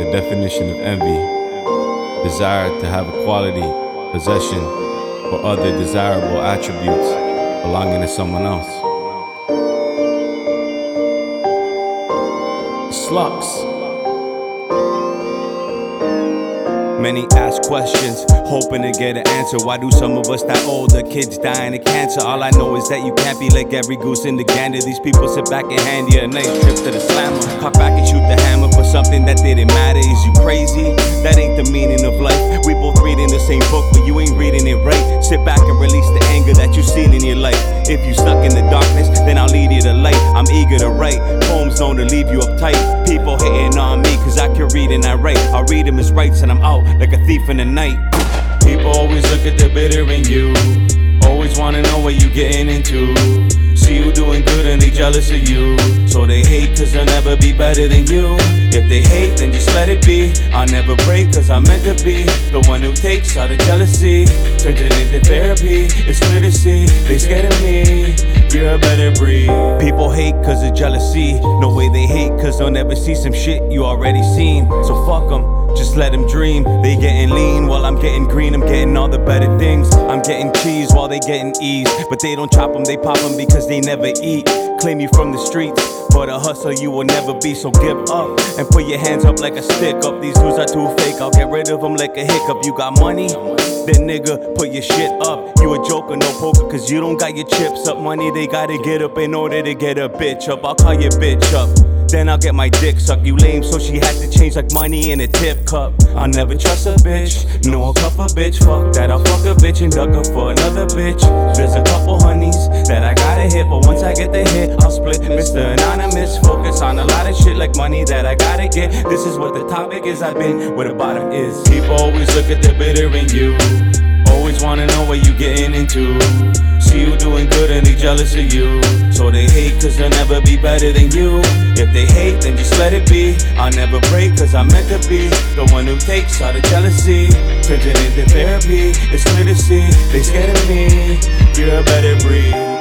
the definition of envy: desire to have a quality, possession, or other desirable attributes belonging to someone else. Slugs. Many ask questions, hoping to get an answer. Why do some of us that older kids dying of cancer? All I know is that you can't be like every goose in the gander. These people sit back and hand you a nice trip to the slammer. Cock back and shoot the hammer for something that didn't matter. Is you crazy? That ain't the meaning of life. We both reading the same book, but you ain't reading it right. Sit back and release the anger that you seen in your life. If you stuck in the darkness, then I'll lead you to light. I'm eager to write poems known to leave you uptight. People hating on me cause I can read and I write. I read them as rights and I'm out like a thief in the night. People always look at the bitter in you, always wanna know what you getting into. See you doing good and they jealous of you, so they hate cause they'll never be better than you. If they hate then just let it be. I'll never break cause I'm meant to be the one who takes all the jealousy, turns it into therapy. It's clear to see they scared of me. You're a better breed. People hate cause of jealousy. No way they hate cause they'll never see some shit you already seen. So fuck them, just let them dream. They getting lean while I'm getting green. I'm getting all the better things. I'm getting cheese while they getting ease. But they don't chop them, they pop them because they never eat. Claim you from the streets, but a hustler you will never be. So give up and put your hands up like a stick up. These dudes are too fake, I'll get rid of them like a hiccup. You got money? Then nigga, put your shit up. You a joker, no poker, cause you don't got your chips up. Money they gotta get up in order to get a bitch up. I'll call your bitch up, then I'll get my dick sucked. You lame, so she had to change like money in a tip cup. I'll never trust a bitch, no I'll cuff a bitch. Fuck that, I'll fuck a bitch and duck her for another bitch. There's a couple honeys that I gotta hit, but once I get the hit, I'll split. Mr. Anonymous, focus on a lot of shit like money that I gotta get. This is what the topic is, I've been where the bottom is. People always look at the bitter in you, always wanna know what you getting into. See you doing good and they jealous of you, so they hate cause they'll never be better than you. If they hate then just let it be. I'll never break cause I'm meant to be the one who takes all the jealousy, turns it into therapy. It's clear to see they scared of me. You're a better breed.